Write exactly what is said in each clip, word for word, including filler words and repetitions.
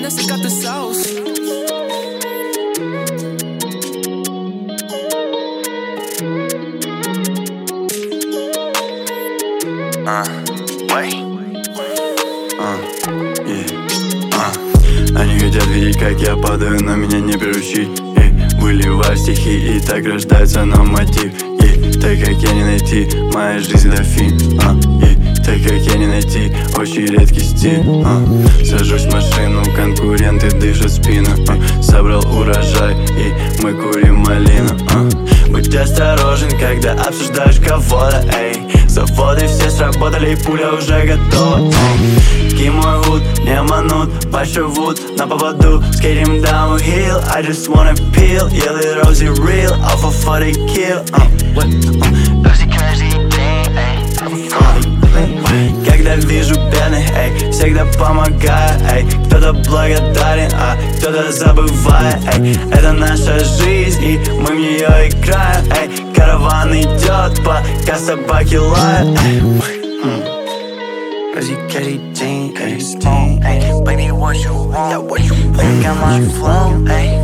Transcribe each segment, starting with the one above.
Vanessa got the sauce. Uh, wait. Uh, yeah. uh. Они хотят видеть, как я падаю, но меня не приручить. Эй, выливаю стихи, и так рождается новый мотив. Эй, так как я не найти, моя жизнь это фильм. uh, эй, Так как я не найти, очень редкий стиль. uh. Сажусь в машину, конкуренты дышат в спину. uh. Собрал урожай, и мы курим малину. uh. Будь осторожен, когда обсуждаешь кого-то. Эй, заводы все сработали, пуля уже готова. Эй, мой худ, не обманут, большой вуд на поводу. Skating downhill, I just wanna peel. Еле Рози real, off of forty kill. Рози каждый день, эй. Когда вижу бедных, эй, всегда помогаю, эй. Кто-то благодарен, а кто-то забывает, эй. Это наша жизнь, и мы в нее играем, эй. Караван идет, пока собаки лают, эй. Rosie каждый день, эй. Baby, what you want? Yeah, what you want? I got my flow, эй.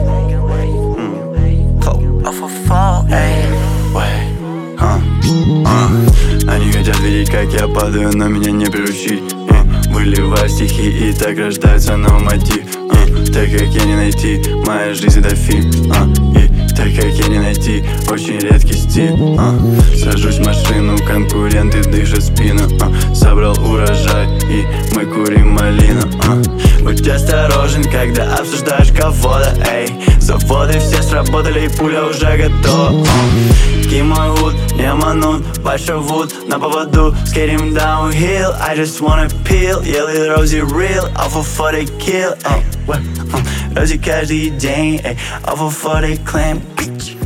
Flow off a fall, эй. Uh, uh. Они хотят видеть, как я падаю, но меня не приручить. uh. Выливаю стихи, и так рождается новый мотив. uh. Так как я не найти, моя жизнь это фильм. uh. И так как я не найти, очень редкий стиль. uh. Сажусь в машину, конкуренты дышат в спину. uh. Собрал урожай, и мы курим малину. uh. Будь осторожен, когда обсуждаешь кого-то. Эй, заводы все сработали, и пуля уже готова. uh. Мой худ, не обманут, большой вуд на поводу. Skating downhill, I just wanna peel. Еле Рози real, off of forty kill. Рози каждый день, off of forty claim.